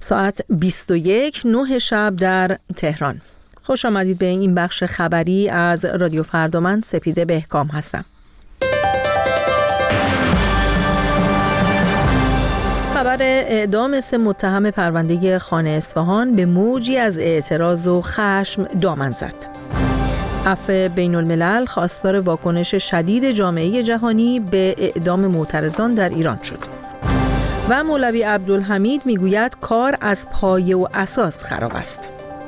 ساعت 21:09 شب در تهران. خوش آمدید به این بخش خبری از رادیو فردا. من سپیده بهکام هستم. خبر اعدام 3 متهم پرونده خان اصفهان به موجی از اعتراض و خشم دامن زد. عفو بین الملل خواستار واکنش شدید جامعه جهانی به اعدام معترضان در ایران شد. و مولوی عبدالحمید میگوید کار از پایه و اساس خراب است.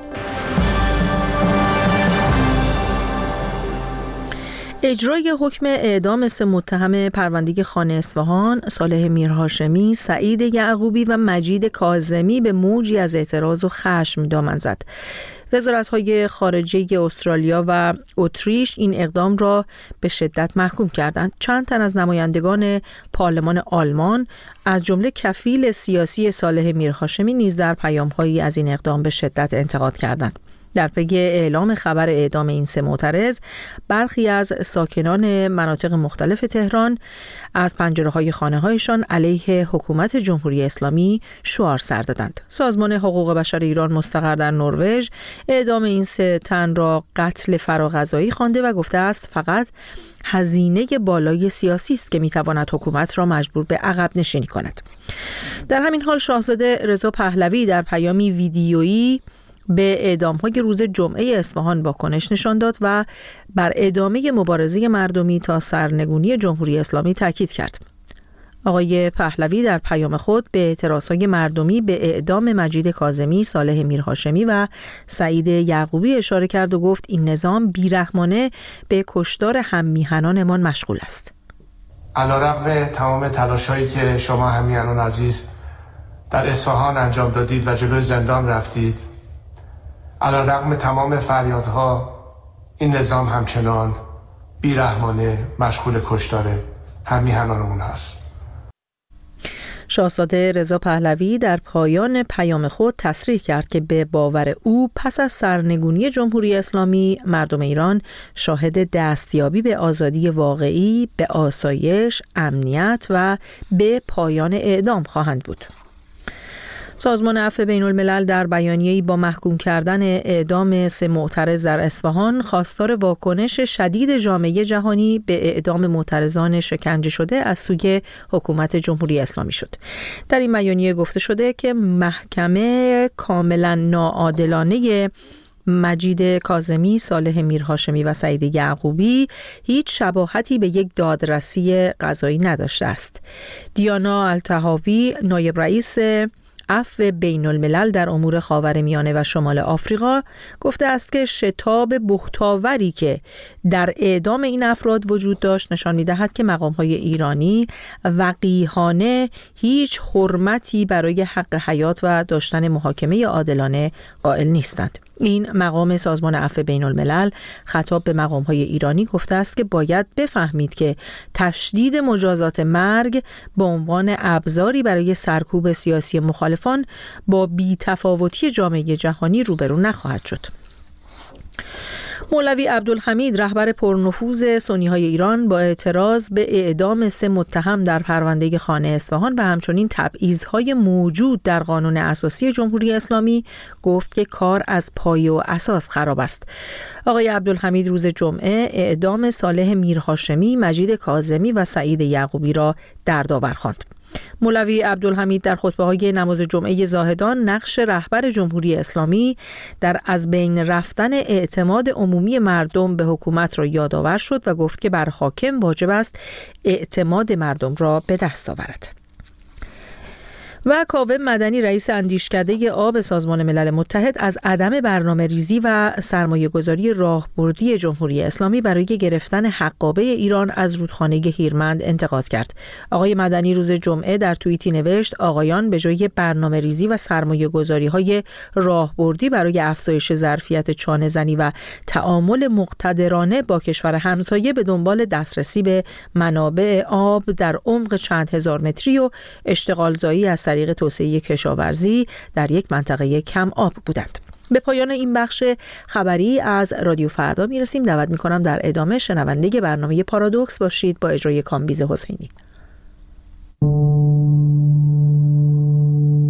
اجرای حکم اعدام 3 متهم پرونده خان اصفهان، صالح میرهاشمی، سعید یعقوبی و مجید کاظمی به موجی از اعتراض و خشم دامن زد. وزارت‌های خارجه استرالیا و اتریش این اقدام را به شدت محکوم کردند. چند تن از نمایندگان پارلمان آلمان از جمله کفیل سیاسی صالح میرهاشمی نیز در پیام‌هایی از این اقدام به شدت انتقاد کردند. در پی اعلام خبر اعدام این 3 معترض، برخی از ساکنان مناطق مختلف تهران از پنجره‌های خانه‌هایشان علیه حکومت جمهوری اسلامی شعار سر دادند. سازمان حقوق بشر ایران مستقر در نروژ اعدام این 3 تن را قتل فراغذایی خوانده و گفته است فقط هزینه بالای سیاسی است که میتواند حکومت را مجبور به عقب نشینی کند. در همین حال شاهزاده رضا پهلوی در پیامی ویدیویی به اعدام‌های روز جمعه اصفهان واکنش نشان داد و بر ادامه مبارزه مردمی تا سرنگونی جمهوری اسلامی تاکید کرد. آقای پهلوی در پیام خود به اعتراضهای مردمی به اعدام مجید کاظمی، صالح میرهاشمی و سعید یعقوبی اشاره کرد و گفت این نظام بیرحمانه به کشتار هممیهنانمان مشغول است. علیرغم تمام تلاش‌هایی که شما هممیهنان عزیز در اصفهان انجام دادید و جلوی زندان رفتید، علیرغم تمام فریادها، این نظام همچنان بیرحمانه مشغول کشتار هممیهنانمون هست. شاهزاده رضا پهلوی در پایان پیام خود تصریح کرد که به باور او پس از سرنگونی جمهوری اسلامی مردم ایران شاهد دستیابی به آزادی واقعی، به آسایش، امنیت و به پایان اعدام خواهند بود. سازمان عفو بین الملل در بیانیه‌ای با محکوم کردن اعدام 3 معترض در اصفهان خواستار واکنش شدید جامعه جهانی به اعدام معترضان شکنجه شده از سوی حکومت جمهوری اسلامی شد. در این بیانیه گفته شده که محکمه کاملا ناعادلانه مجید کاظمی، صالح میرهاشمی و سعید یعقوبی هیچ شباهتی به یک دادرسی قضایی نداشته است. دیانا الطحاوی، نایب رئیس عفو بین الملل در امور خاورمیانه و شمال آفریقا گفته است که شتاب بهتاوری که در اعدام این افراد وجود داشت نشان می‌دهد که مقام‌های ایرانی وقیحانه هیچ حرمتی برای حق حیات و داشتن محاکمه عادلانه قائل نیستند. این مقام سازمان عفو بین الملل خطاب به مقام‌های ایرانی گفته است که باید بفهمید که تشدید مجازات مرگ به عنوان ابزاری برای سرکوب سیاسی مخالفان با بی‌تفاوتی جامعه جهانی روبرو نخواهد شد. مولوی عبدالحمید رهبر پرنفوذ سنی‌های ایران با اعتراض به اعدام 3 متهم در پرونده خان اصفهان و همچنین تبعیض‌های موجود در قانون اساسی جمهوری اسلامی گفت که کار از پایه و اساس خراب است. آقای عبدالحمید روز جمعه اعدام صالح میرهاشمی، مجید کاظمی و سعید یعقوبی را در داور خواند. مولوی عبدالحمید در خطبه‌های نماز جمعه زاهدان نقش رهبر جمهوری اسلامی در از بین رفتن اعتماد عمومی مردم به حکومت را یادآور شد و گفت که بر حاکم واجب است اعتماد مردم را به دست آورد. و کاوه مدنی رئیس اندیشکده آب سازمان ملل متحد از عدم برنامه ریزی و سرمایه گذاری راهبردی جمهوری اسلامی برای گرفتن حقابه ایران از رودخانه هیرمند انتقاد کرد. آقای مدنی روز جمعه در توییتی نوشت آقایان به جای برنامه ریزی و سرمایه گذاری های راهبردی برای افزایش ظرفیت چانه زنی و تعامل مقتدرانه با کشور همسایه به دنبال دسترسی به منابع آب در عمق چند هزار متری و اشتغال زایی از طریق توسعه کشاورزی در یک منطقه کم آب بودند. به پایان این بخش خبری از رادیو فردا میرسیم. دعوت میکنم در ادامه شنونده برنامه پارادوکس باشید با اجرای کامبیز حسینی.